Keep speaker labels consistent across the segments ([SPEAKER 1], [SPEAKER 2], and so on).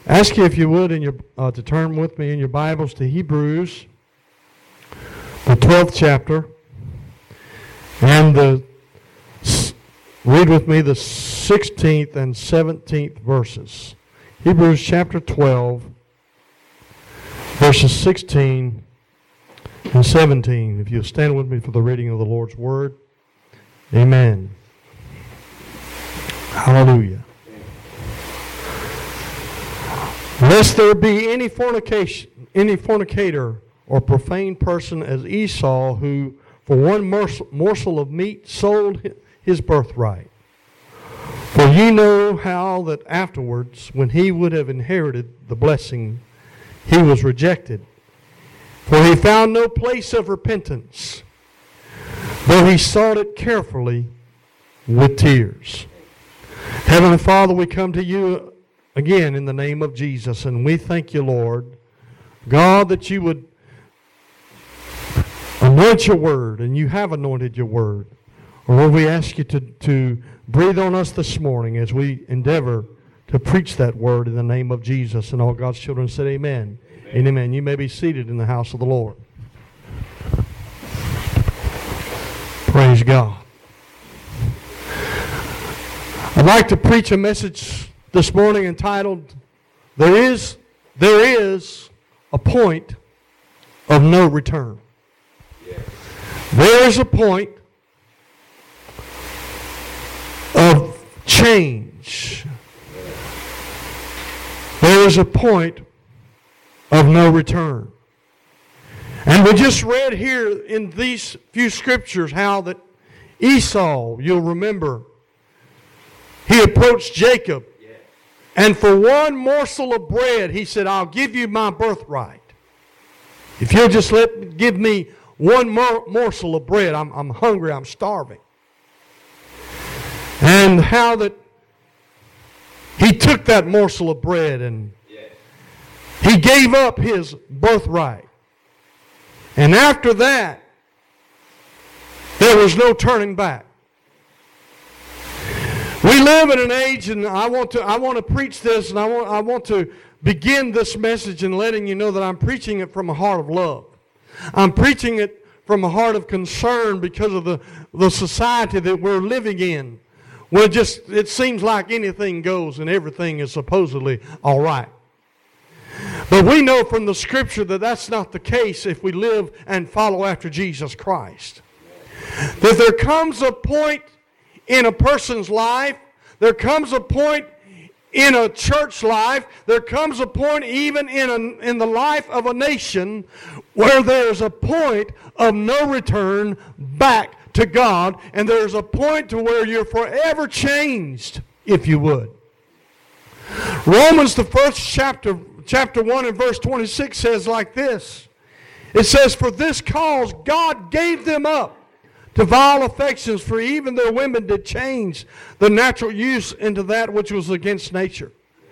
[SPEAKER 1] Ask you if you would to turn with me in your Bibles to Hebrews, the 12th chapter, and read with me the 16th and 17th verses. Hebrews chapter 12, verses 16 and 17. If you'll stand with me for the reading of the Lord's Word. Amen. Hallelujah. Lest there be any fornicator or profane person as Esau, who for one morsel of meat sold his birthright. For ye know how that afterwards, when he would have inherited the blessing, he was rejected. For he found no place of repentance, though he sought it carefully with tears. Heavenly Father, we come to you again in the name of Jesus, and we thank you, Lord, God, that you would anoint your word, and you have anointed your word. Lord, we ask you to breathe on us this morning as we endeavor to preach that word in the name of Jesus. And all God's children said amen. Amen. Amen. You may be seated in the house of the Lord. Praise God. I'd like to preach a message this morning entitled, There is a Point of No Return. Yes. There is a point of change. There is a point of no return. And we just read here in these few scriptures how that Esau, you'll remember, he approached Jacob. And for one morsel of bread, he said, I'll give you my birthright. If you'll just give me one morsel of bread, I'm hungry, I'm starving. And how that he took that morsel of bread and he gave up his birthright. And after that, there was no turning back. We live in an age, and I want to preach this, and I want to begin this message in letting you know that I'm preaching it from a heart of love. I'm preaching it from a heart of concern because of the society that we're living in, where it seems like anything goes and everything is supposedly all right. But we know from the Scripture that that's not the case if we live and follow after Jesus Christ. That there comes a point in a person's life, there comes a point in a church life, there comes a point even in the life of a nation where there's a point of no return back to God, and there's a point to where you're forever changed, if you would. Romans, the first chapter 1 and verse 26 says like this. It says, For this cause God gave them up to vile affections, for even their women did change the natural use into that which was against nature.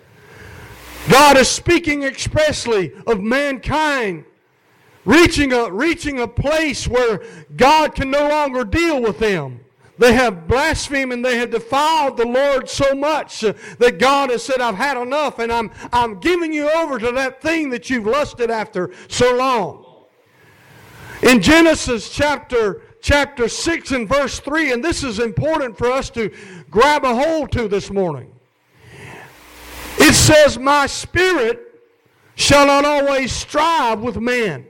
[SPEAKER 1] God is speaking expressly of mankind reaching a place where God can no longer deal with them. They have blasphemed and they have defiled the Lord so much that God has said, I've had enough, and I'm giving you over to that thing that you've lusted after so long. In Genesis chapter 6 and verse 3, and this is important for us to grab a hold to this morning. It says, My spirit shall not always strive with man,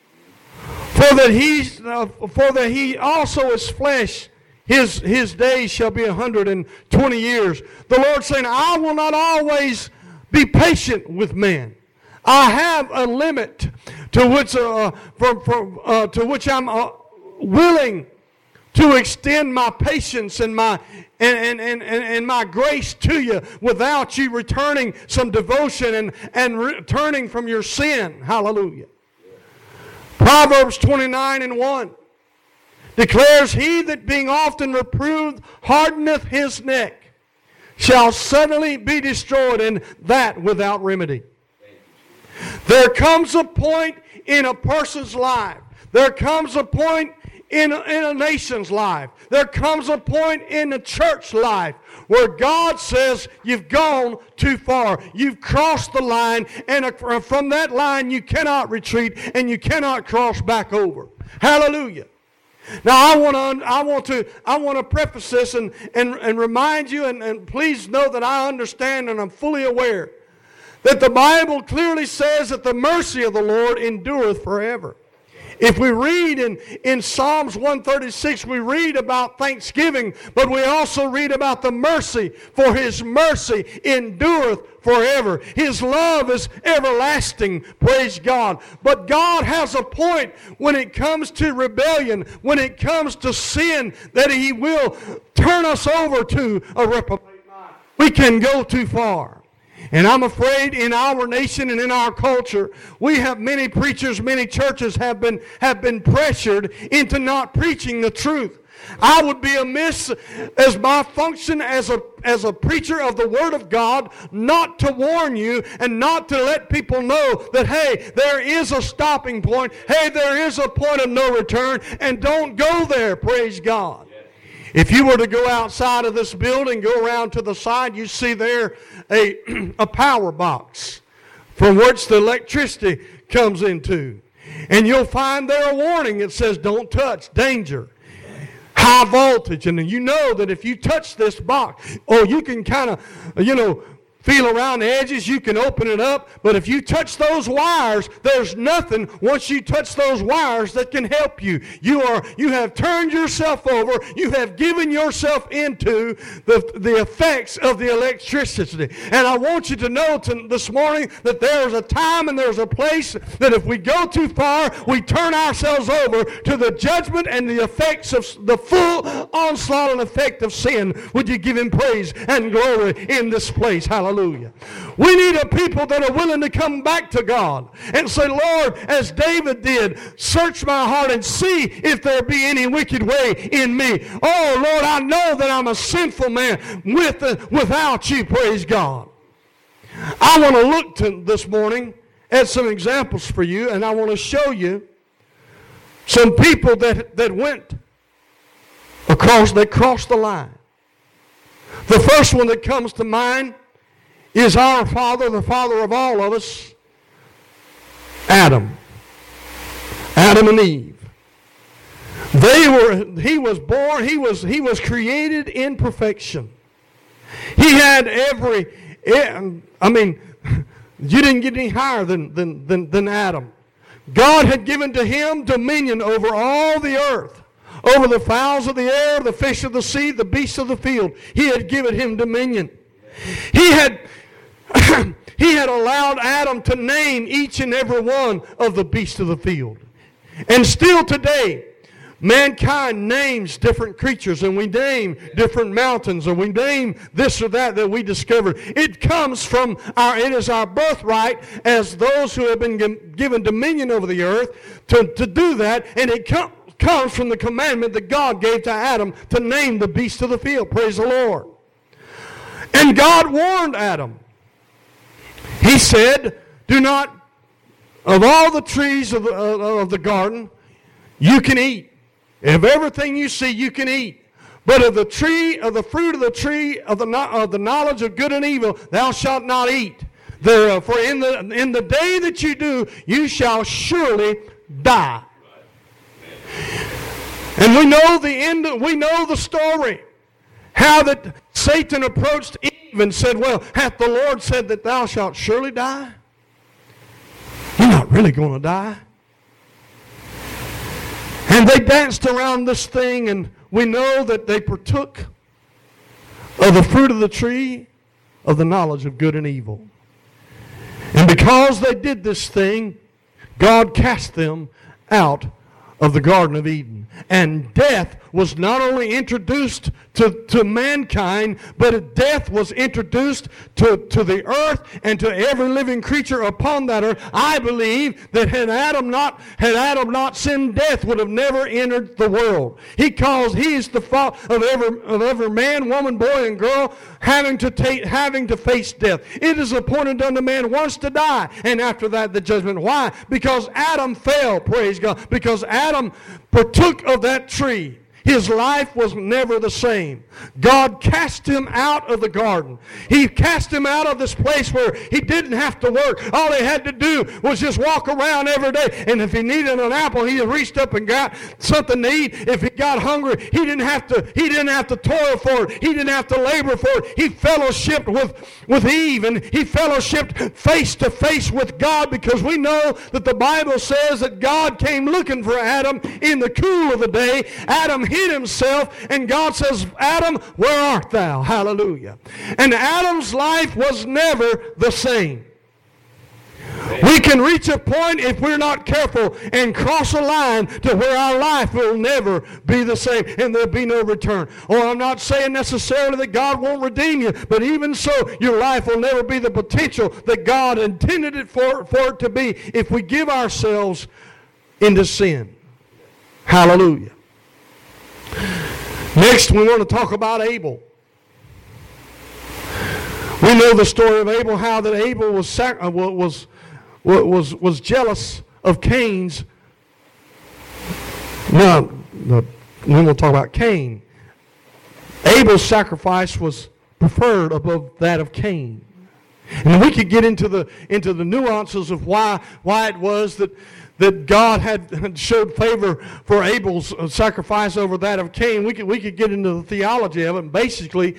[SPEAKER 1] for that he also is flesh, his days shall be 120 years. The Lord saying, I will not always be patient with man. I have a limit to which I'm willing to extend my patience and my grace to you without you returning some devotion and returning from your sin. Hallelujah. Proverbs 29 and 1 declares, He that being often reproved hardeneth his neck shall suddenly be destroyed, and that without remedy. There comes a point in a person's life. There comes a point in a nation's life. There comes a point in the church life where God says you've gone too far. You've crossed the line, and from that line you cannot retreat and you cannot cross back over. Hallelujah. Now I want to preface this and remind you, and please know that I understand and I'm fully aware that the Bible clearly says that the mercy of the Lord endureth forever. If we read in Psalms 136, we read about thanksgiving, but we also read about the mercy, for His mercy endureth forever. His love is everlasting, praise God. But God has a point when it comes to rebellion, when it comes to sin, that He will turn us over to a reprobate mind. We can go too far. And I'm afraid in our nation and in our culture, we have many preachers, many churches have been pressured into not preaching the truth. I would be amiss as my function as a preacher of the Word of God not to warn you and not to let people know that, hey, there is a stopping point. Hey, there is a point of no return, and don't go there, praise God. If you were to go outside of this building, go around to the side, you see there a power box from which the electricity comes into. And you'll find there a warning that says, don't touch, danger, high voltage. And you know that if you touch this box, or you can kind of, feel around the edges, you can open it up, but if you touch those wires, there's nothing once you touch those wires that can help you. You have turned yourself over, you have given yourself into the effects of the electricity. And I want you to know this morning that there's a time and there's a place that if we go too far, we turn ourselves over to the judgment and the effects of the full onslaught and effect of sin. Would you give Him praise and glory in this place? Hallelujah. We need a people that are willing to come back to God and say, Lord, as David did, search my heart and see if there be any wicked way in me. Oh, Lord, I know that I'm a sinful man without you, praise God. I want to look this morning at some examples for you, and I want to show you some people that went across, they crossed the line. The first one that comes to mind is our father, the father of all of us, Adam and Eve. He was born, he was created in perfection. He had you didn't get any higher than Adam. God had given to him dominion over all the earth, over the fowls of the air, the fish of the sea, the beasts of the field. He had given him dominion. He had allowed Adam to name each and every one of the beasts of the field. And still today, mankind names different creatures, and we name different mountains, and we name this or that we discovered. It comes from it is our birthright as those who have been given dominion over the earth to do that, and it comes from the commandment that God gave to Adam to name the beasts of the field. Praise the Lord. And God warned Adam. He said, do not, of all the trees of the garden, you can eat. Of everything you see, you can eat. But of the fruit of the tree of the knowledge of good and evil, thou shalt not eat thereof. For in the day that you do, you shall surely die. And we know the end. We know the story. How that Satan approached Eve and said, well, hath the Lord said that thou shalt surely die? You're not really going to die. And they danced around this thing, and we know that they partook of the fruit of the tree of the knowledge of good and evil. And because they did this thing, God cast them out of the Garden of Eden. And death was not only introduced to mankind, but death was introduced to the earth and to every living creature upon that earth. I believe that had Adam not sinned, death would have never entered the world. He is the fault of every man, woman, boy, and girl having to face death. It is appointed unto man once to die, and after that the judgment. Why? Because Adam fell, praise God. Because Adam partook of that tree. His life was never the same. God cast him out of the garden. He cast him out of this place where he didn't have to work. All he had to do was just walk around every day. And if he needed an apple, he reached up and got something to eat. If he got hungry, he didn't have to toil for it. He didn't have to labor for it. He fellowshiped with Eve, and he fellowshiped face to face with God, because we know that the Bible says that God came looking for Adam in the cool of the day. Adam hid himself, and God says, Adam, where art thou? Hallelujah. And Adam's life was never the same. We can reach a point, if we're not careful, and cross a line to where our life will never be the same, and there'll be no return. Or I'm not saying necessarily that God won't redeem you, but even so, your life will never be the potential that God intended it for it to be if we give ourselves into sin. Hallelujah. Next, we want to talk about Abel. We know the story of Abel, how that Abel was jealous of Cain's. No, then we'll talk about Cain. Abel's sacrifice was preferred above that of Cain. And we could get into the nuances of why it was that God had showed favor for Abel's sacrifice over that of Cain. We could get into the theology of it. And basically,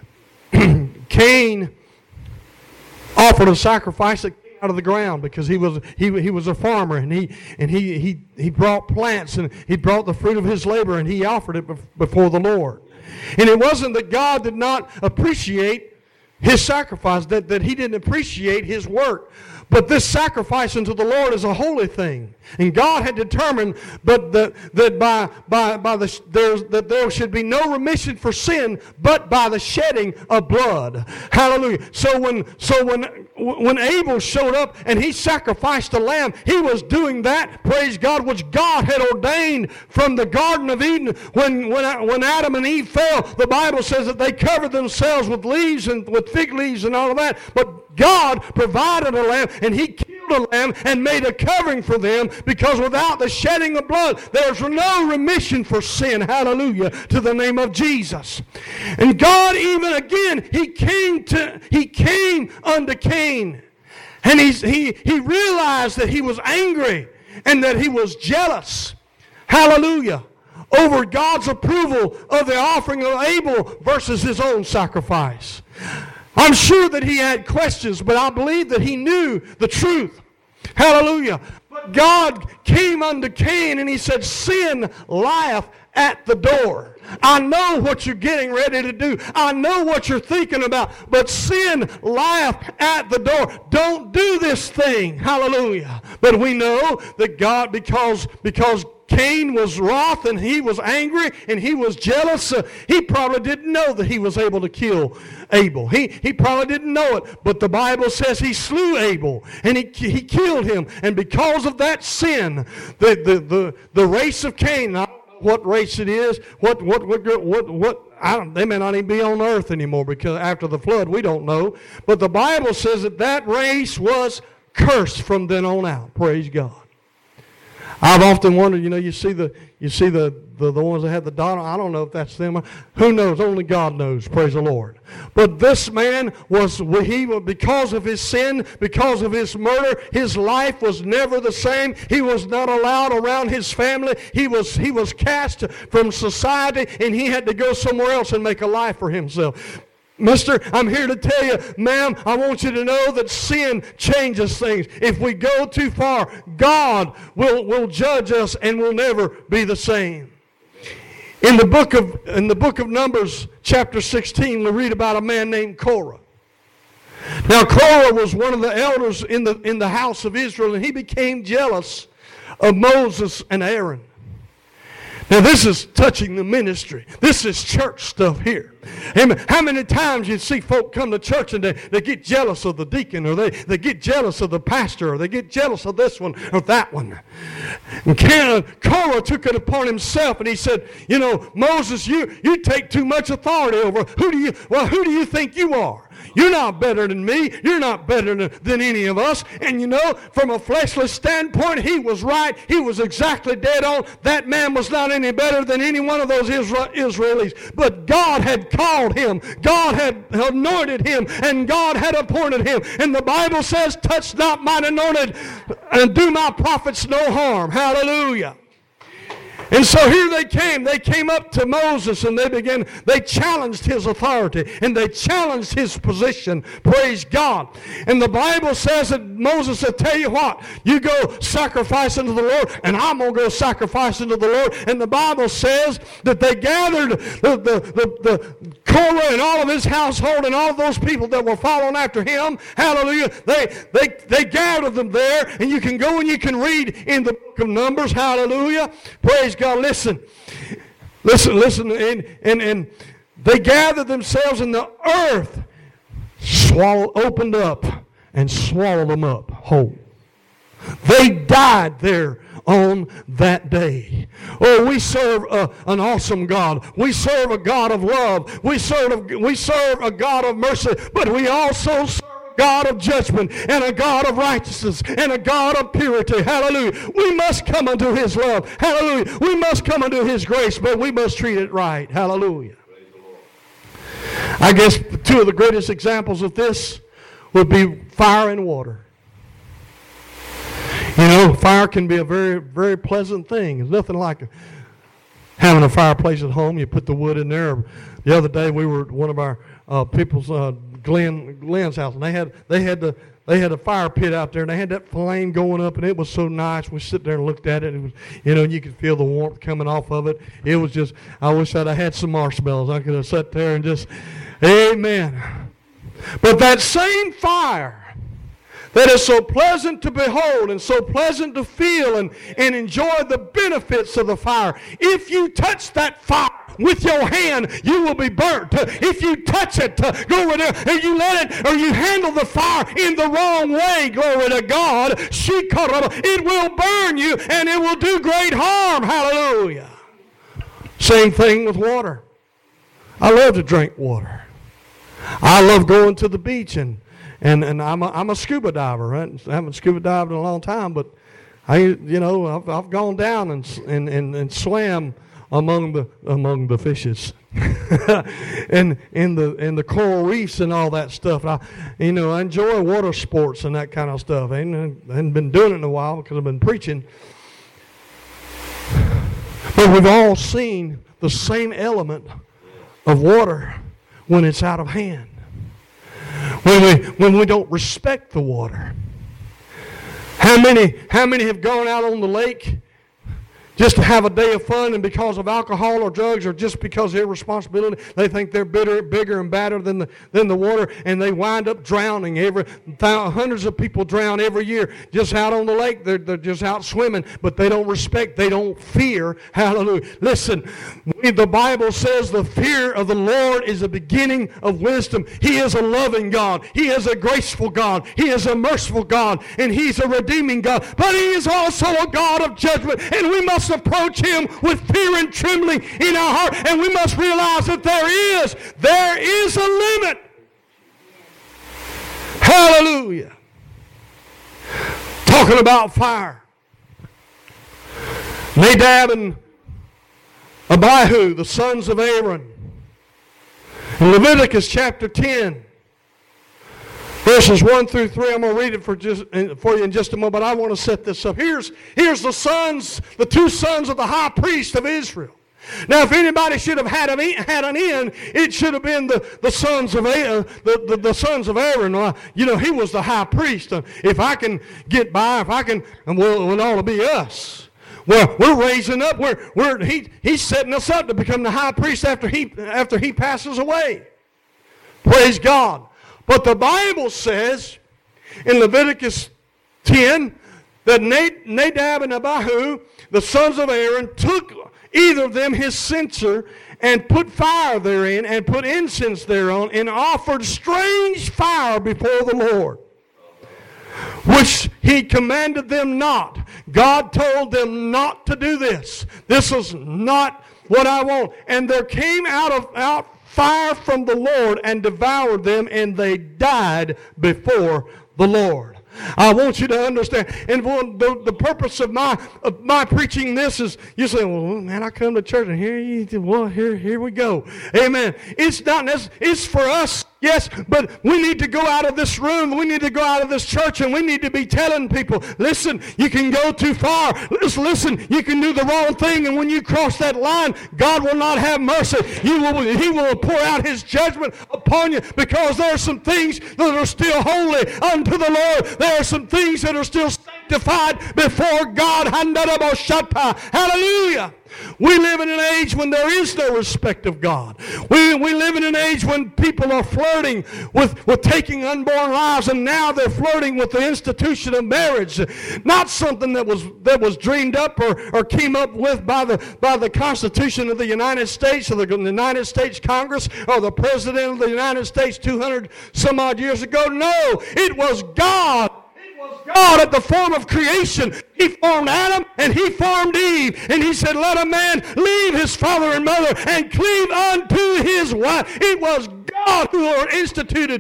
[SPEAKER 1] Cain offered a sacrifice that came out of the ground, because he was a farmer, and he brought plants, and he brought the fruit of his labor, and he offered it before the Lord. And it wasn't that God did not appreciate his sacrifice, that he didn't appreciate his work. But this sacrifice unto the Lord is a holy thing. And God had determined that there should be no remission for sin but by the shedding of blood. Hallelujah. So when Abel showed up and he sacrificed a lamb, he was doing that, praise God, which God had ordained from the Garden of Eden. When Adam and Eve fell, the Bible says that they covered themselves with leaves and with fig leaves and all of that. But God provided a lamb, and he killed a lamb and made a covering for them, because without the shedding of blood, there's no remission for sin. Hallelujah to the name of Jesus. And God, even again, he came unto Cain, and he realized that he was angry and that he was jealous. Hallelujah. Over God's approval of the offering of Abel versus his own sacrifice. I'm sure that he had questions, but I believe that he knew the truth. Hallelujah. But God came unto Cain and he said, sin lieth at the door. I know what you're getting ready to do. I know what you're thinking about. But sin lieth at the door. Don't do this thing. Hallelujah. But we know that God, because Cain was wroth and he was angry and he was jealous, he probably didn't know that he was able to kill Abel. He probably didn't know it, but the Bible says he slew Abel and he killed him. And because of that sin, the race of Cain, I don't know what race it is, they may not even be on earth anymore, because after the flood we don't know. But the Bible says that race was cursed from then on out. Praise God. I've often wondered, you see the ones that had the dot. I don't know if that's them. Who knows? Only God knows. Praise the Lord. But this man because of his sin, because of his murder, his life was never the same. He was not allowed around his family. He was cast from society, and he had to go somewhere else and make a life for himself. Mister, I'm here to tell you, ma'am, I want you to know that sin changes things. If we go too far, God will judge us and we'll never be the same. In the book of Numbers, chapter 16, we read about a man named Korah. Now, Korah was one of the elders in the house of Israel, and he became jealous of Moses and Aaron. Now, this is touching the ministry. This is church stuff here. Amen. How many times you see folk come to church and they get jealous of the deacon, or they get jealous of the pastor, or they get jealous of this one or that one. And Korah took it upon himself, and he said, you know, Moses, you take too much authority over. Who do you think you are? You're not better than me. You're not better than any of us. And you know, from a fleshly standpoint, he was right. He was exactly dead on. That man was not any better than any one of those Israelis. But God had called him. God had anointed him. And God had appointed him. And the Bible says, touch not mine anointed and do my prophets no harm. Hallelujah. And so here they came. They came up to Moses and they challenged his authority and they challenged his position. Praise God. And the Bible says that Moses said, tell you what, you go sacrifice unto the Lord and I'm going to go sacrifice unto the Lord. And the Bible says that they gathered the Korah and all of his household and all of those people that were following after him. Hallelujah. They gathered them there, and you can go and you can read in the book of Numbers. Hallelujah. Praise God. Listen, and they gathered themselves, and the earth opened up and swallowed them up whole. They died there on that day. Oh, we serve an awesome God. We serve a God of love. We serve a God of mercy, but we also serve a God of judgment and a God of righteousness and a God of purity. Hallelujah. We must come unto his love. Hallelujah. We must come unto his grace, but we must treat it right. Hallelujah. I guess two of the greatest examples of this would be fire and water. You know, fire can be a very, very pleasant thing. It's nothing like having a fireplace at home. You put the wood in there. The other day we were at one of our people's Glenn's house, and they had a fire pit out there, and they had that flame going up, and it was so nice. We sit there and looked at it, and it was, you know, you could feel the warmth coming off of it. It was just, I wish I had some marshmallows. I could have sat there and just, amen. But that same fire that is so pleasant to behold and so pleasant to feel and enjoy the benefits of the fire. If you touch that fire with your hand, you will be burnt. If you touch it, glory to, and you let it, or you handle the fire in the wrong way, glory to God, it will burn you and it will do great harm. Hallelujah. Same thing with water. I love to drink water. I love going to the beach and I'm a scuba diver, right? I haven't scuba dived in a long time, but I've gone down and swam among the fishes and in the coral reefs and all that stuff. I enjoy water sports and that kind of stuff. I hadn't been doing it in a while because I've been preaching. But we've all seen the same element of water when it's out of hand. When we don't respect the water. How many have gone out on the lake just to have a day of fun, and because of alcohol or drugs or just because of irresponsibility, they think they're bigger and badder than the water, and they wind up drowning. Hundreds of people drown every year just out on the lake. They're just out swimming, but they don't respect, they don't fear. Hallelujah. Listen, the Bible says the fear of the Lord is the beginning of wisdom. He is a loving God. He is a graceful God. He is a merciful God, and He's a redeeming God. But He is also a God of judgment, and we must approach Him with fear and trembling in our heart, and we must realize that there is a limit. Hallelujah. Talking about fire. Nadab and Abihu, the sons of Aaron. In Leviticus chapter 10, verses 1 through 3, I'm going to read it for you in just a moment, but I want to set this up. Here's the two sons of the high priest of Israel. Now, if anybody should have had an end, it should have been the sons of Aaron. The sons of Aaron. He was the high priest. If I can get by, it ought to be us. Well, we're raising up. He's setting us up to become the high priest after he passes away. Praise God. But the Bible says in Leviticus 10 that Nadab and Abihu, the sons of Aaron, took either of them his censer, and put fire therein, and put incense thereon, and offered strange fire before the Lord, which he commanded them not. God told them not to do this. This is not what I want. And there came out fire from the Lord and devoured them, and they died before the Lord. I want you to understand, and the purpose of my preaching this is, you say, well, man, I come to church and here we go. Amen. It's not necessary. It's for us, yes, but we need to go out of this room. We need to go out of this church, and we need to be telling people, listen, you can go too far. Listen, you can do the wrong thing, and when you cross that line, God will not have mercy. He will pour out his judgment upon you, because there are some things that are still holy unto the Lord. There are some things that are still sanctified before God. Hallelujah. We live in an age when there is no respect of God. We live in an age when people are flirting with taking unborn lives, and now they're flirting with the institution of marriage. Not something that was dreamed up or came up with by the Constitution of the United States, or the United States Congress, or the President of the United States 200 some odd years ago. No, it was God. God at the form of creation. He formed Adam and he formed Eve. And he said, let a man leave his father and mother and cleave unto his wife. It was God who instituted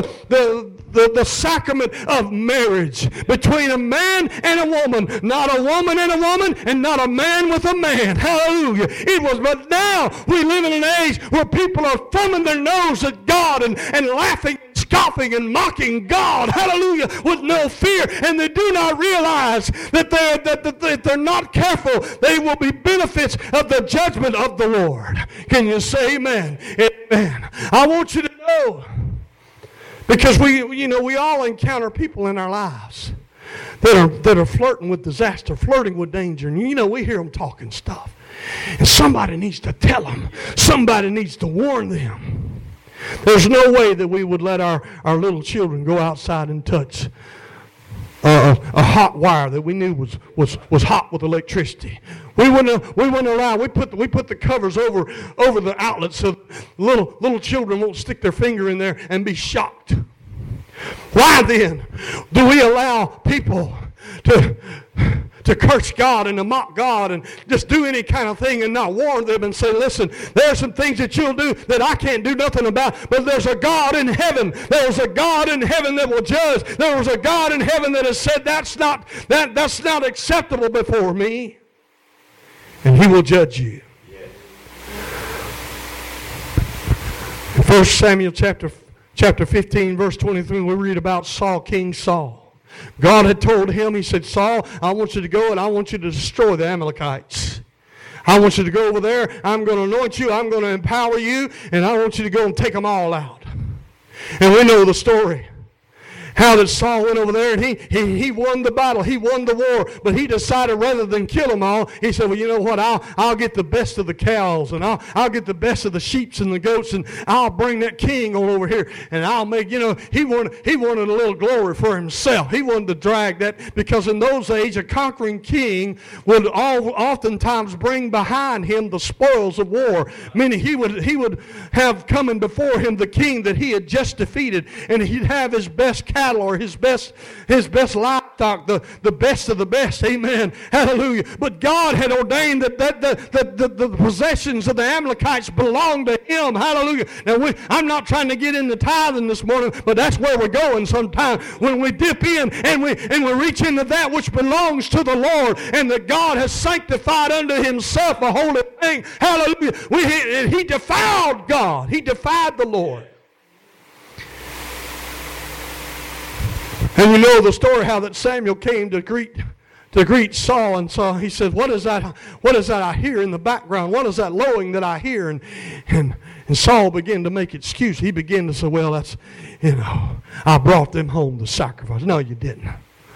[SPEAKER 1] the sacrament of marriage between a man and a woman. Not a woman and a woman, and not a man with a man. Hallelujah. But now we live in an age where people are thumbing their nose at God and laughing, scoffing and mocking God, hallelujah, with no fear, and they do not realize that if they're not careful, they will be benefits of the judgment of the Lord. Can you say amen? Amen. I want you to know, because we all encounter people in our lives that are flirting with disaster, flirting with danger, and we hear them talking stuff, and somebody needs to tell them. Somebody needs to warn them. There's no way that we would let our little children go outside and touch a hot wire that we knew was hot with electricity. We wouldn't allow. We put the covers over the outlet so little children won't stick their finger in there and be shocked. Why then do we allow people to curse God and to mock God and just do any kind of thing and not warn them and say, listen, there are some things that you'll do that I can't do nothing about, but there's a God in heaven. There's a God in heaven that will judge. There was a God in heaven that has said that's not acceptable before me, and he will judge you. In 1 Samuel chapter 15, verse 23, we read about King Saul. God had told him, he said, Saul, I want you to go and I want you to destroy the Amalekites. I want you to go over there. I'm going to anoint you. I'm going to empower you. And I want you to go and take them all out. And we know the story. How that Saul went over there and he won the battle. He won the war. But he decided rather than kill them all, he said, well, you know what? I'll get the best of the cows, and I'll get the best of the sheep and the goats, and I'll bring that king on over here, and I'll make, he wanted a little glory for himself. He wanted to drag that, because in those days a conquering king would oftentimes bring behind him the spoils of war. Meaning he would have coming before him the king that he had just defeated, and he'd have his best cattle or his best livestock, the best of the best. Amen. Hallelujah. But God had ordained that the possessions of the Amalekites belonged to him. Hallelujah. Now I'm not trying to get into tithing this morning, but that's where we're going sometime. When we dip in and we reach into that which belongs to the Lord, and that God has sanctified unto himself a holy thing. Hallelujah. He defiled God. He defied the Lord. And you know the story how that Samuel came to greet Saul, and so he said, what is that I hear in the background? What is that lowing that I hear? And Saul began to make excuse. He began to say, well, that's, I brought them home to sacrifice. No, you didn't.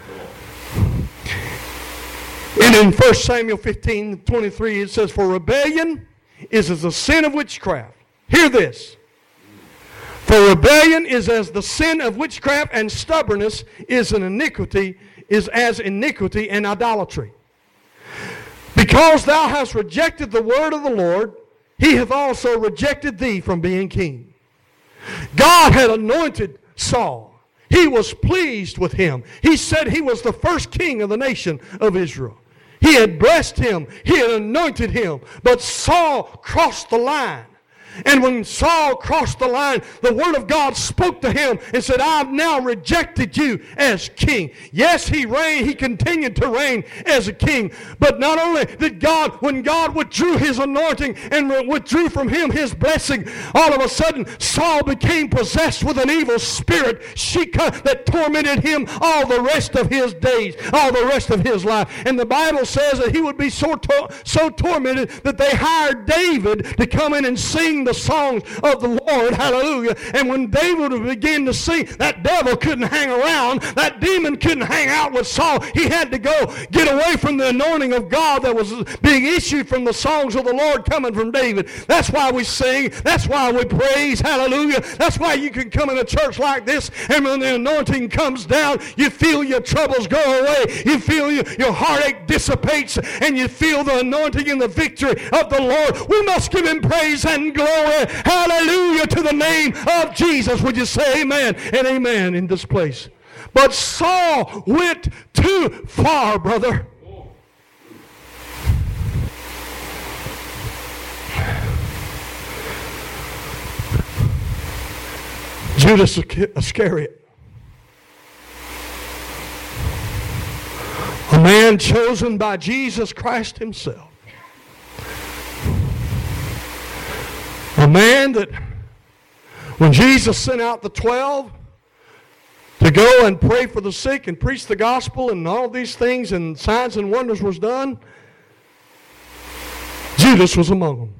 [SPEAKER 1] And in 1 Samuel 15:23 it says, for rebellion is as the sin of witchcraft. Hear this. For rebellion is as the sin of witchcraft, and stubbornness is as iniquity and idolatry. Because thou hast rejected the word of the Lord, he hath also rejected thee from being king. God had anointed Saul. He was pleased with him. He said he was the first king of the nation of Israel. He had blessed him. He had anointed him. But Saul crossed the line. And when Saul crossed the line, the word of God spoke to him and said, I've now rejected you as king. Yes, he reigned. He continued to reign as a king. But not only did God, when God withdrew his anointing and withdrew from him his blessing, all of a sudden Saul became possessed with an evil spirit, Shika, that tormented him all the rest of his days, all the rest of his life. And the Bible says that he would be so tormented that they hired David to come in and sing the songs of the Lord. Hallelujah. And when David would begin to sing, that devil couldn't hang around. That demon couldn't hang out with Saul. He had to go get away from the anointing of God that was being issued from the songs of the Lord coming from David. That's why we sing. That's why we praise. Hallelujah. That's why you can come in a church like this, and when the anointing comes down, you feel your troubles go away. You feel your heartache dissipates, and you feel the anointing and the victory of the Lord. We must give him praise and glory. Hallelujah to the name of Jesus. Would you say amen and amen in this place? But Saul went too far, brother. Judas Iscariot, a man chosen by Jesus Christ himself. A man that when Jesus sent out the 12 to go and pray for the sick and preach the gospel and all these things and signs and wonders was done, Judas was among them.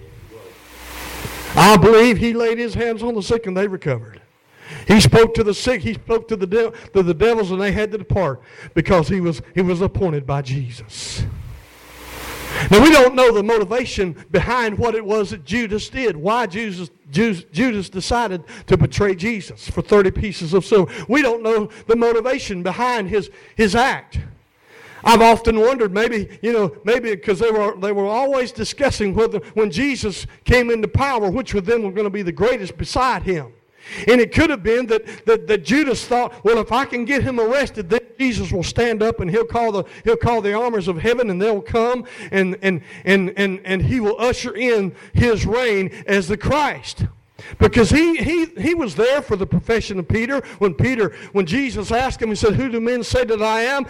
[SPEAKER 1] I believe he laid his hands on the sick and they recovered. He spoke to the sick, he spoke to the devils, and they had to depart because he was appointed by Jesus. Now, we don't know the motivation behind what it was that Judas did, why Judas decided to betray Jesus for 30 pieces of silver. We don't know the motivation behind his act. I've often wondered, maybe because they were always discussing whether when Jesus came into power, which of them were going to be the greatest beside him. And it could have been that Judas thought, well, if I can get him arrested, then Jesus will stand up and he'll call the armies of heaven, and they'll come and he will usher in his reign as the Christ. Because he was there for the profession of Peter. When Jesus asked him, he said, "Who do men say that I am?"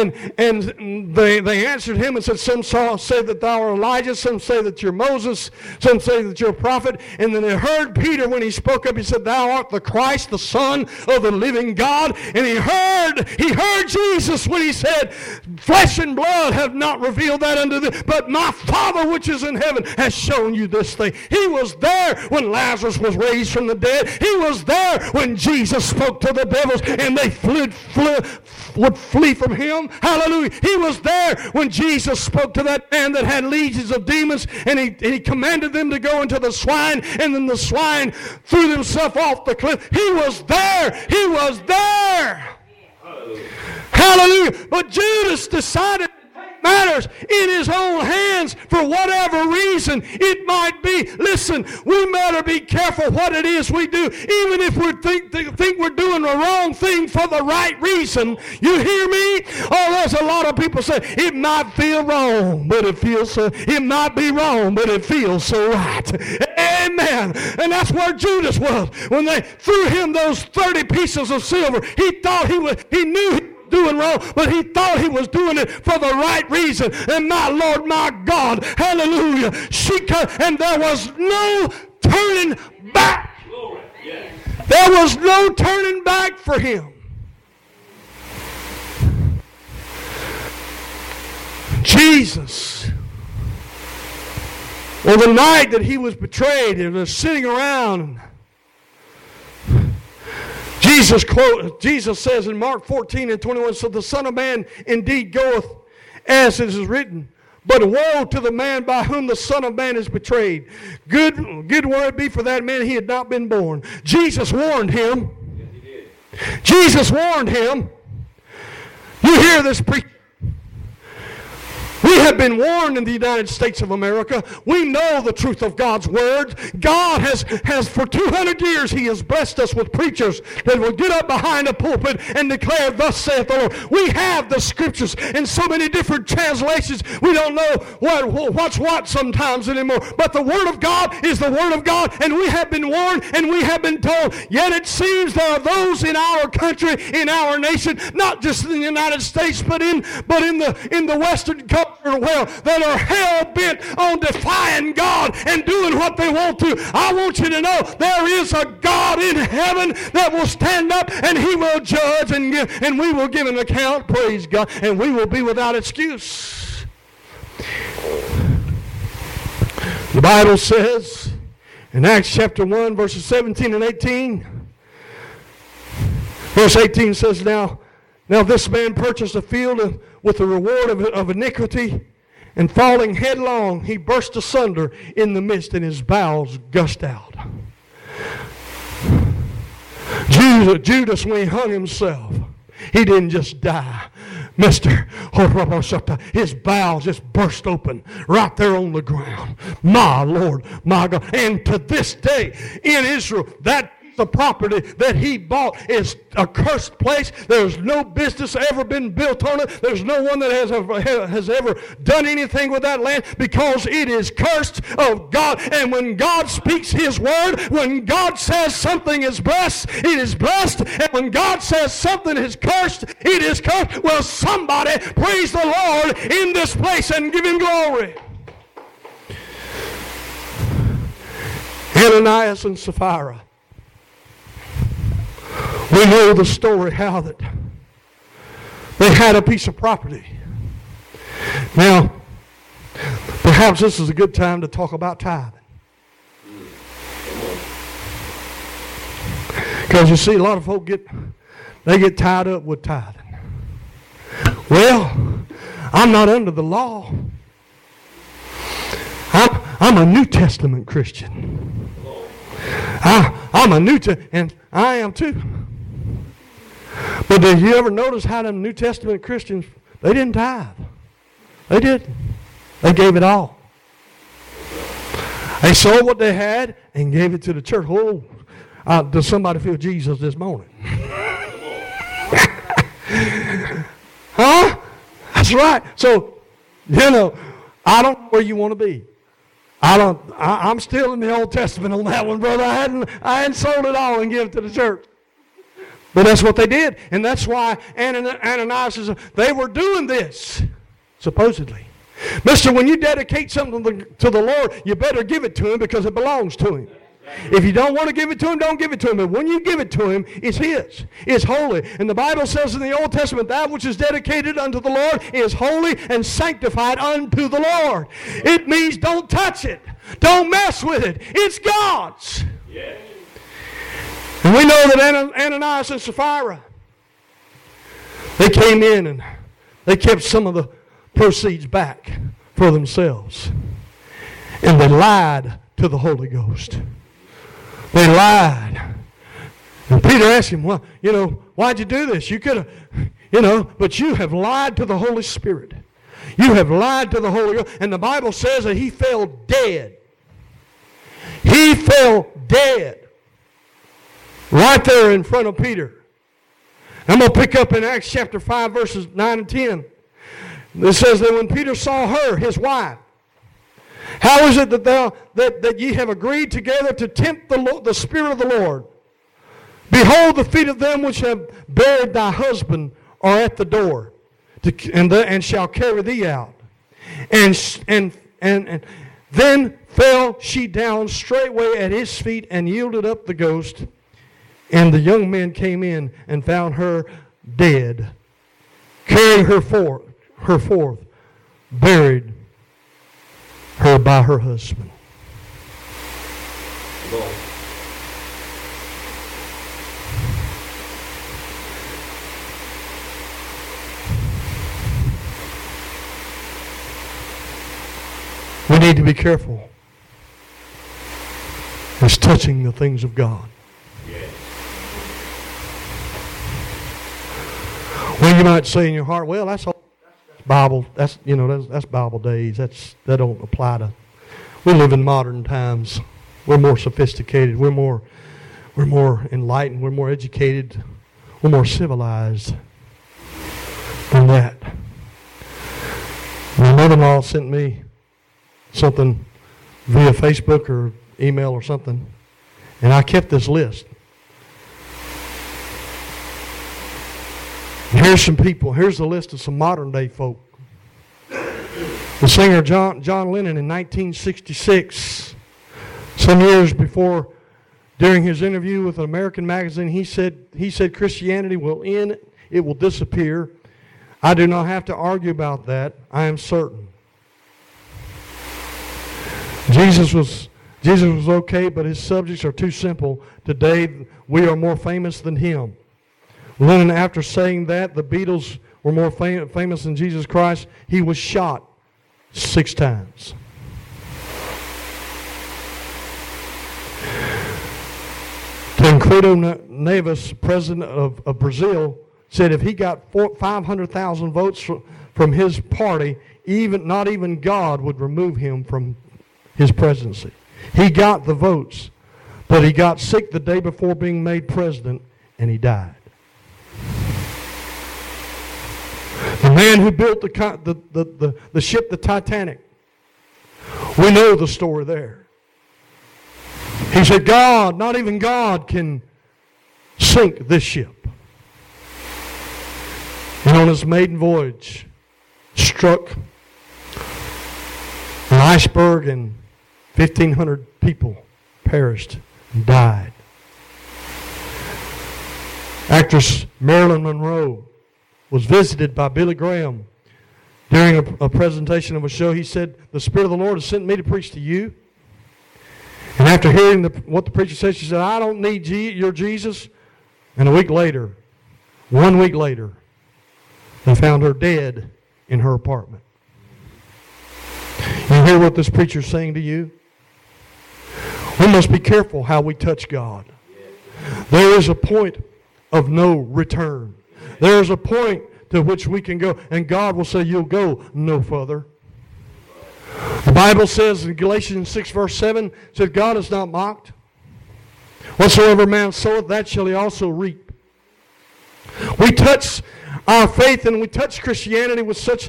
[SPEAKER 1] And they answered him and said, "Some say that thou art Elijah, some say that you're Moses, some say that you're a prophet." And then they heard Peter when he spoke up. He said, "Thou art the Christ, the Son of the living God." And he heard Jesus when he said, "Flesh and blood have not revealed that unto thee, but my Father which is in heaven has shown you this thing." He was there when Lazarus was raised from the dead. He was there when Jesus spoke to the devils and they would flee from him. Hallelujah. He was there when Jesus spoke to that man that had legions of demons, and he commanded them to go into the swine, and then the swine threw themselves off the cliff. He was there. He was there. Hallelujah. Hallelujah. But Judas decided matters in his own hands for whatever reason it might be. Listen, we better be careful what it is we do, even if we think we're doing the wrong thing for the right reason. You hear me? Oh, there's a lot of people say it might feel wrong, but it feels so. It might be wrong, but it feels so right. Amen. And that's where Judas was when they threw him those 30 pieces of silver. He thought he knew he doing wrong, but he thought he was doing it for the right reason. And my Lord, my God, hallelujah, and there was no turning back. There was no turning back for him. Jesus, well, the night that he was betrayed, he was sitting around. Jesus says in Mark 14:21, "So the Son of Man indeed goeth as it is written, but woe to the man by whom the Son of Man is betrayed. Good were it be for that man he had not been born." Jesus warned him. Yes, he did. Jesus warned him. You hear this preaching. We have been warned in the United States of America. We know the truth of God's Word. God has for 200 years, He has blessed us with preachers that will get up behind a pulpit and declare, thus saith the Lord. We have the Scriptures in so many different translations. We don't know what's what sometimes anymore. But the Word of God is the Word of God, and we have been warned and we have been told. Yet it seems there are those in our country, in our nation, not just in the United States, but in the Western culture, well, that are hell-bent on defying God and doing what they want to. I want you to know there is a God in heaven that will stand up and He will judge, and we will give an account, praise God, and we will be without excuse. The Bible says in Acts chapter 1, verses 17 and 18, verse 18 says, Now this man purchased a field with the reward of iniquity, and falling headlong, he burst asunder in the midst, and his bowels gushed out. Judas, when he hung himself, he didn't just die. His bowels just burst open right there on the ground. My Lord, my God. And to this day in Israel, that the property that he bought is a cursed place. There's no business ever been built on it. There's no one that has ever done anything with that land, because it is cursed of God. And when God speaks His word, when God says something is blessed, it is blessed. And when God says something is cursed, it is cursed. Well, somebody praise the Lord in this place and give Him glory. Ananias and Sapphira. We know the story how that they had a piece of property. Now, perhaps this is a good time to talk about tithing. Because you see, a lot of folk get tied up with tithing. Well, I'm not under the law. I'm a New Testament Christian. I'm a New Testament, and I am too. But did you ever notice how them New Testament Christians, they didn't tithe? They didn't. They gave it all. They sold what they had and gave it to the church. Oh, does somebody feel Jesus this morning? Huh? That's right. So, I don't know where you want to be. I'm still in the Old Testament on that one, brother. I hadn't sold it all and given it to the church. But that's what they did. And that's why Ananias says, they were doing this, supposedly. Mister, when you dedicate something to the Lord, you better give it to Him because it belongs to Him. If you don't want to give it to Him, don't give it to Him. But when you give it to Him, it's His. It's holy. And the Bible says in the Old Testament, that which is dedicated unto the Lord is holy and sanctified unto the Lord. It means don't touch it. Don't mess with it. It's God's. Yeah. And we know that Ananias and Sapphira, they came in and they kept some of the proceeds back for themselves. And they lied to the Holy Ghost. They lied. And Peter asked him, well, why'd you do this? You could have, but you have lied to the Holy Spirit. You have lied to the Holy Ghost. And the Bible says that he fell dead. He fell dead. Right there in front of Peter. I'm going to pick up in Acts chapter 5, verses 9 and 10. It says that when Peter saw her, his wife, how is it that ye have agreed together to tempt the Spirit of the Lord? Behold, the feet of them which have buried thy husband are at the door, and shall carry thee out. And then fell she down straightway at his feet and yielded up the ghost. And the young men came in and found her dead, carrying her forth, buried her by her husband. We need to be careful as touching the things of God. Well, you might say in your heart, well, that's Bible. That's Bible days. That don't apply to. We live in modern times. We're more sophisticated. We're more enlightened. We're more educated. We're more civilized than that. My mother-in-law sent me something via Facebook or email or something, and I kept this list. And here's some people. Here's the list of some modern-day folk. The singer John Lennon in 1966, some years before, during his interview with an American magazine, he said Christianity will end, it will disappear. I do not have to argue about that. I am certain. Jesus was okay, but his subjects are too simple. Today, we are more famous than him. Lennon, after saying that the Beatles were more famous than Jesus Christ, he was shot 6 times. Tancredo Neves, president of Brazil, said if he got 500,000 votes from his party, not even God would remove him from his presidency. He got the votes, but he got sick the day before being made president, and he died. The man who built the ship, the Titanic, we know the story there. He said, not even God can sink this ship. And on his maiden voyage, struck an iceberg and 1,500 people perished and died. Actress Marilyn Monroe was visited by Billy Graham during a presentation of a show. He said, "The Spirit of the Lord has sent me to preach to you." And after hearing what the preacher said, she said, "I don't need your Jesus." And 1 week later, they found her dead in her apartment. You hear what this preacher's saying to you? We must be careful how we touch God. There is a point of no return. There is a point to which we can go, and God will say, "You'll go no further." The Bible says in Galatians 6 verse 7, says, God is not mocked. Whatsoever man soweth, that shall he also reap. We touch our faith and we touch Christianity with such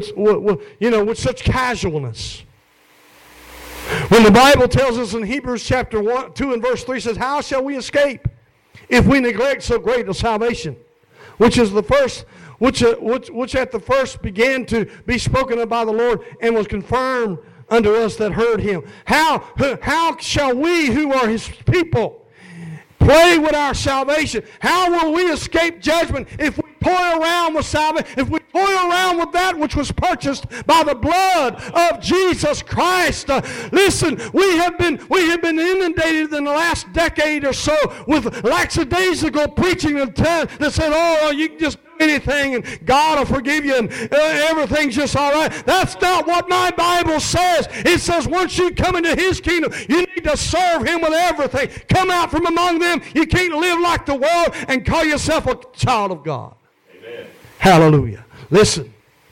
[SPEAKER 1] casualness. When the Bible tells us in Hebrews chapter 2 and verse 3 says, "How shall we escape if we neglect so great a salvation?" Which is the first, which at the first began to be spoken of by the Lord and was confirmed unto us that heard him. How shall we who are his people play with our salvation? How will we escape judgment if we toil around with salvation, if we toil around with that which was purchased by the blood of Jesus Christ? Listen, we have been inundated in the last decade or so with lackadaisical preaching that said, "Oh, you can just do anything and God will forgive you and everything's just all right." That's not what my Bible says. It says once you come into his kingdom, you need to serve him with everything. Come out from among them. You can't live like the world and call yourself a child of God. Amen. Hallelujah. Listen.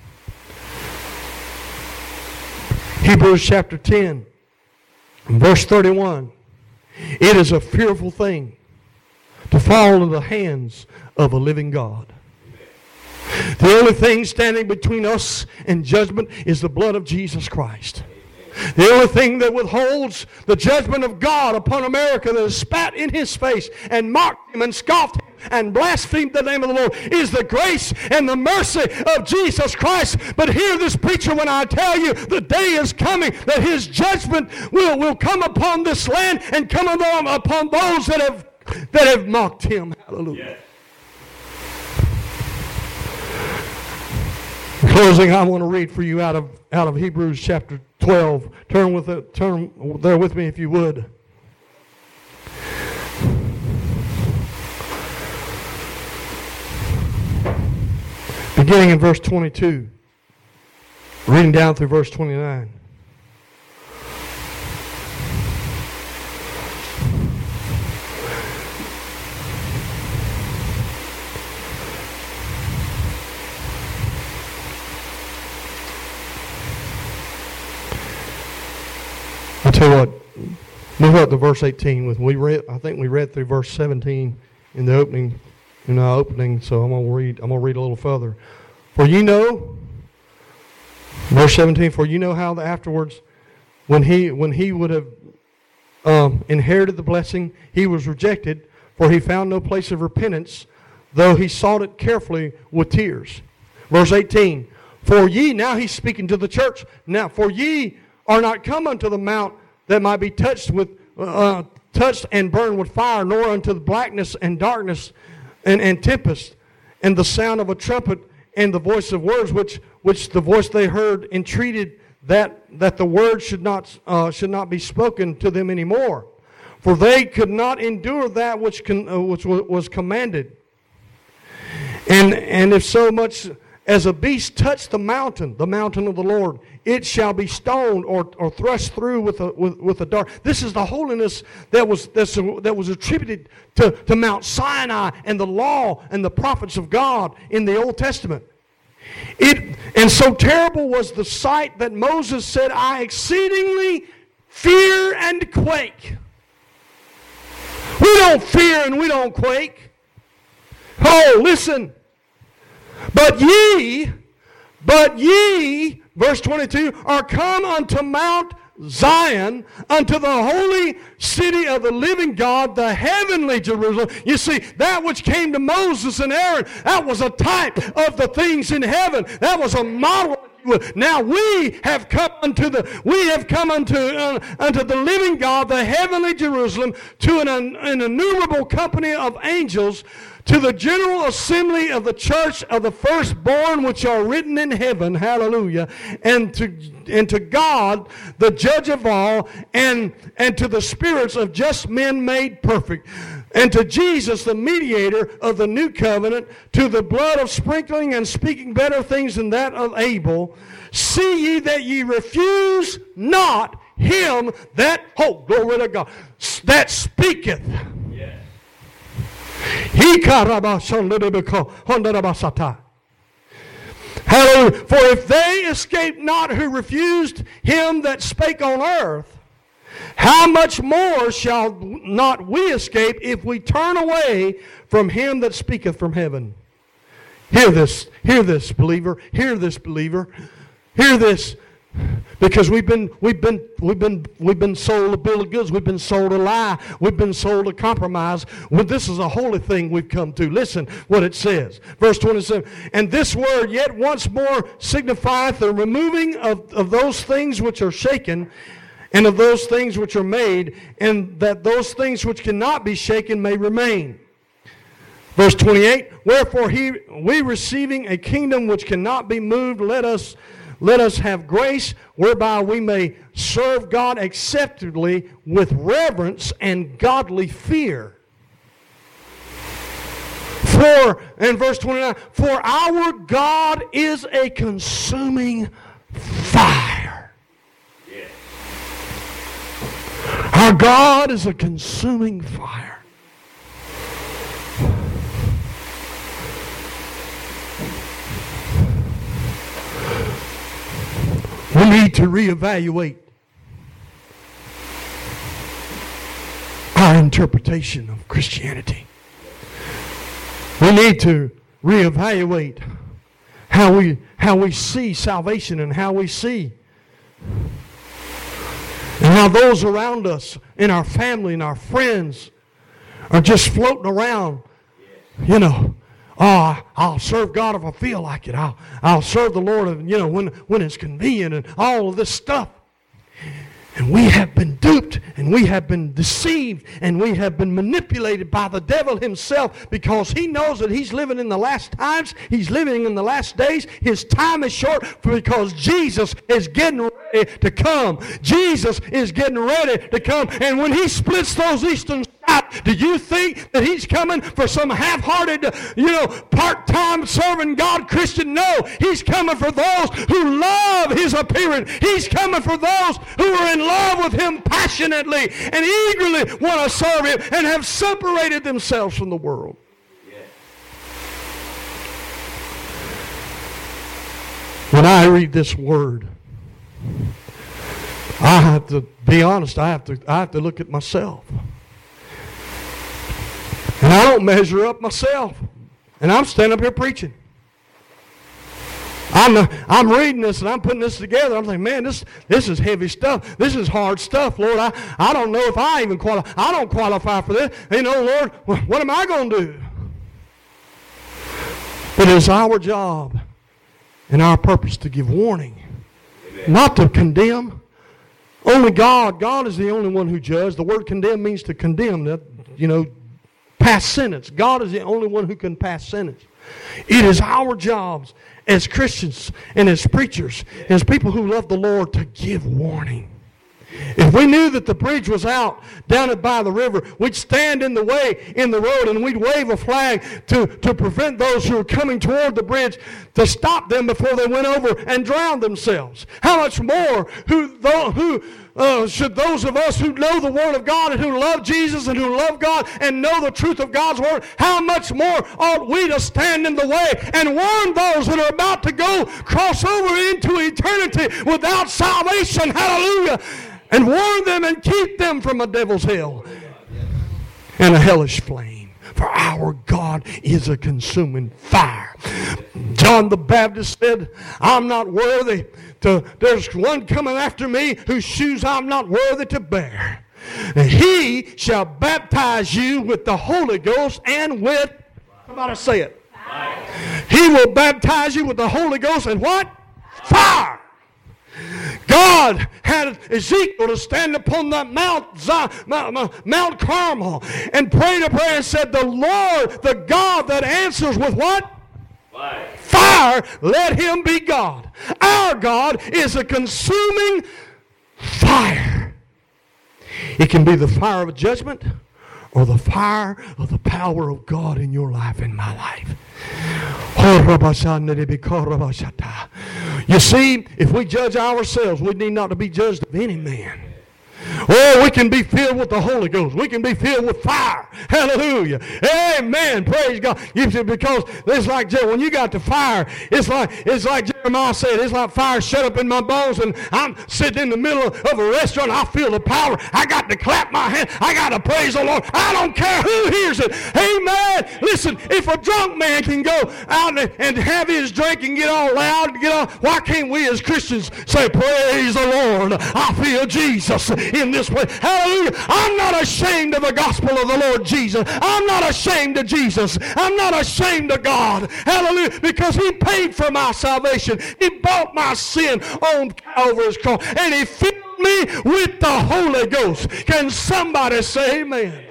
[SPEAKER 1] Hebrews chapter 10, verse 31. It is a fearful thing to fall into the hands of a living God. The only thing standing between us and judgment is the blood of Jesus Christ. The only thing that withholds the judgment of God upon America that has spat in his face and mocked him and scoffed him and blasphemed the name of the Lord is the grace and the mercy of Jesus Christ. But hear this preacher when I tell you the day is coming that his judgment will come upon this land and come upon those that have mocked him. Hallelujah. Yes. In closing, I want to read for you out of Hebrews chapter 12. Turn there with me if you would. Beginning in verse 22, reading down through verse 29. tell you what, move up to verse 18. I think we read through verse 17 in the opening, so I'm gonna read a little further. For you know, verse 17, for you know how afterwards, when he would have inherited the blessing, he was rejected, for he found no place of repentance, though he sought it carefully with tears. Verse 18, for ye, now he's speaking to the church, now for ye are not come unto the mount that might be touched and burned with fire, nor unto the blackness and darkness and tempest, and the sound of a trumpet, and the voice of words, which the voice they heard entreated that the word should not be spoken to them anymore, for they could not endure that which was commanded. And if so much as a beast touch the mountain of the Lord, it shall be stoned or thrust through with a dart. This is the holiness that was attributed to Mount Sinai and the law and the prophets of God in the Old Testament. And so terrible was the sight that Moses said, I exceedingly fear and quake. We don't fear and we don't quake. Oh, listen. But ye, verse 22, are come unto Mount Zion, unto the holy city of the living God, the heavenly Jerusalem. You see, that which came to Moses and Aaron, that was a type of the things in heaven. That was a model. Now we have come unto the living God, the heavenly Jerusalem, to an innumerable company of angels, to the general assembly of the church of the firstborn which are written in heaven, hallelujah, and to God, the judge of all, and to the spirits of just men made perfect, and to Jesus, the mediator of the new covenant, to the blood of sprinkling and speaking better things than that of Abel. See ye that ye refuse not him that, oh, glory to God, that speaketh. Hallelujah. For if they escaped not who refused him that spake on earth, how much more shall not we escape if we turn away from him that speaketh from heaven? Hear this, believer. Hear this, believer. Hear this. Because we've been sold a bill of goods. We've been sold a lie. We've been sold a compromise. Well, this is a holy thing we've come to. Listen what it says. Verse 27. And this word yet once more signifieth the removing of those things which are shaken, and of those things which are made, and that those things which cannot be shaken may remain. Verse 28. Wherefore we receiving a kingdom which cannot be moved, let us have grace whereby we may serve God acceptably with reverence and godly fear. And verse 29, for our God is a consuming fire. Yeah. Our God is a consuming fire. We need to reevaluate our interpretation of Christianity. We need to reevaluate how we see salvation and how we see and how those around us in our family and our friends are just floating around, you know. Oh, I'll serve God if I feel like it. I'll serve the Lord, when it's convenient and all of this stuff. And we have been duped, and we have been deceived, and we have been manipulated by the devil himself, because he knows that he's living in the last times. He's living in the last days. His time is short because Jesus is getting ready to come. Jesus is getting ready to come. And when he splits those eastern sides, do you think that he's coming for some half-hearted, part-time serving God Christian? No, he's coming for those who love his appearing. He's coming for those who are in love with him passionately and eagerly want to serve him and have separated themselves from the world. When I read this word, I have to be honest. I have to look at myself. And I don't measure up myself. And I'm standing up here preaching. I'm reading this and I'm putting this together. I'm thinking, man, this is heavy stuff. This is hard stuff, Lord. I don't know if I even qualify. I don't qualify for this. Lord, what am I going to do? But it's our job and our purpose to give warning, not to condemn. Only God is the only one who judges. The word condemn means to condemn, pass sentence. God is the only one who can pass sentence. It is our jobs as Christians and as preachers, as people who love the Lord, to give warning. If we knew that the bridge was out down by the river, we'd stand in the way, in the road, and we'd wave a flag to prevent those who were coming toward the bridge, to stop them before they went over and drowned themselves. How much more should those of us who know the Word of God and who love Jesus and who love God and know the truth of God's Word, how much more ought we to stand in the way and warn those that are about to cross over into eternity without salvation, hallelujah, and warn them and keep them from a devil's hell and a hellish flame. For our God is a consuming fire. John the Baptist said, I'm not worthy there's one coming after me whose shoes I'm not worthy to bear. And he shall baptize you with the Holy Ghost and with, somebody say it. Fire. He will baptize you with the Holy Ghost and what? Fire. God had Ezekiel to stand upon that Mount Carmel and pray to prayer and said, the Lord, the God that answers with what? Fire, let him be God. Our God is a consuming fire. It can be the fire of judgment or the fire of the power of God in your life and my life. You see, if we judge ourselves, we need not to be judged of any man. Oh, we can be filled with the Holy Ghost. We can be filled with fire. Hallelujah. Amen. Praise God. Because it's like, when you got the fire, it's like Jeremiah said, it's like fire shut up in my bones, and I'm sitting in the middle of a restaurant. I feel the power. I got to clap my hand. I got to praise the Lord. I don't care who hears it. Amen. Listen, if a drunk man can go out and have his drink and get all loud, why can't we as Christians say, praise the Lord. I feel Jesus in this place. Hallelujah. I'm not ashamed of the gospel of the Lord Jesus. I'm not ashamed of Jesus. I'm not ashamed of God. Hallelujah. Because he paid for my salvation. He bought my sin on Calvary's cross. And he filled me with the Holy Ghost. Can somebody say amen?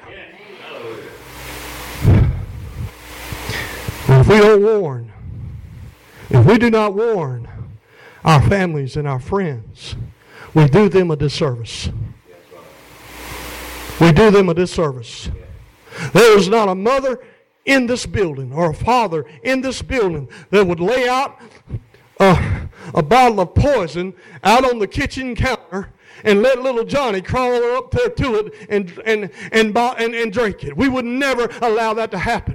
[SPEAKER 1] If we don't warn, if we do not warn our families and our friends, we do them a disservice. We do them a disservice. There is not a mother in this building or a father in this building that would lay out a bottle of poison out on the kitchen counter and let little Johnny crawl up to it and drink it. We would never allow that to happen.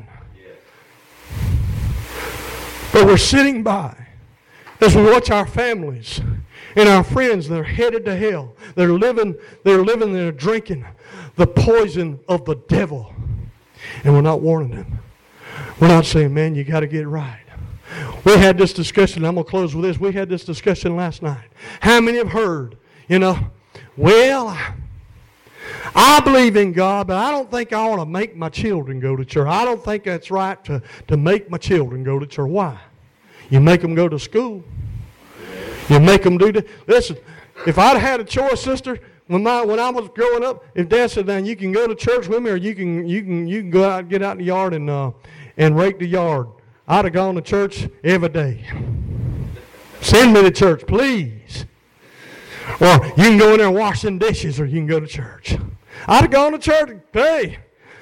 [SPEAKER 1] But we're sitting by as we watch our families and our friends that are headed to hell. They're drinking the poison of the devil. And we're not warning them. We're not saying, man, you got to get it right. We had this discussion. I'm going to close with this. We had this discussion last night. How many have heard, well, I believe in God, but I don't think I ought to make my children go to church. I don't think that's right to make my children go to church. Why? You make them go to school. You make them do that. Listen, if I'd had a choice, sister, when I was growing up, if Dad said, "Now you can go to church with me, or you can go out and get out in the yard and rake the yard," I'd have gone to church every day. Send me to church, please. Or you can go in there and wash some dishes, or you can go to church. I'd have gone to church. Hey.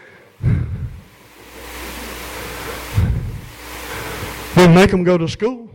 [SPEAKER 1] We make them go to school.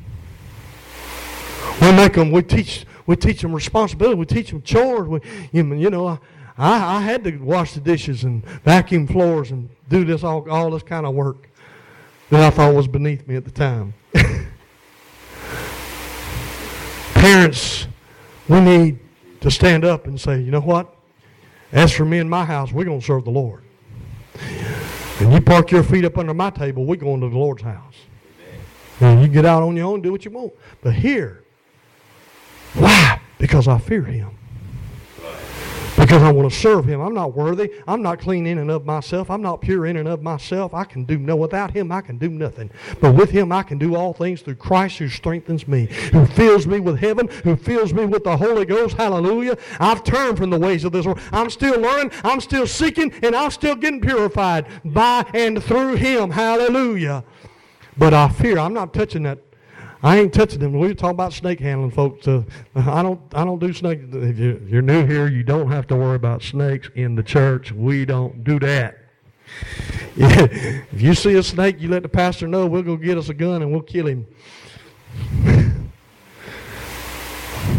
[SPEAKER 1] We teach them responsibility. We teach them chores. I had to wash the dishes and vacuum floors and do this all this kind of work that I thought was beneath me at the time. Parents, we need to stand up and say, you know what? As for me and my house, we're going to serve the Lord. And you park your feet up under my table, we're going to the Lord's house. And you get out on your own, do what you want. But here, why? Because I fear Him. Because I want to serve Him. I'm not worthy. I'm not clean in and of myself. I'm not pure in and of myself. I can do no. Without Him, I can do nothing. But with Him, I can do all things through Christ who strengthens me, who fills me with heaven, who fills me with the Holy Ghost. Hallelujah. I've turned from the ways of this world. I'm still learning. I'm still seeking, and I'm still getting purified by and through Him. Hallelujah. But I fear. I'm not touching that. I ain't touching them. We talk about snake handling, folks. I don't do snake. If you're new here, you don't have to worry about snakes in the church. We don't do that. If you see a snake, you let the pastor know. We'll go get us a gun and we'll kill him.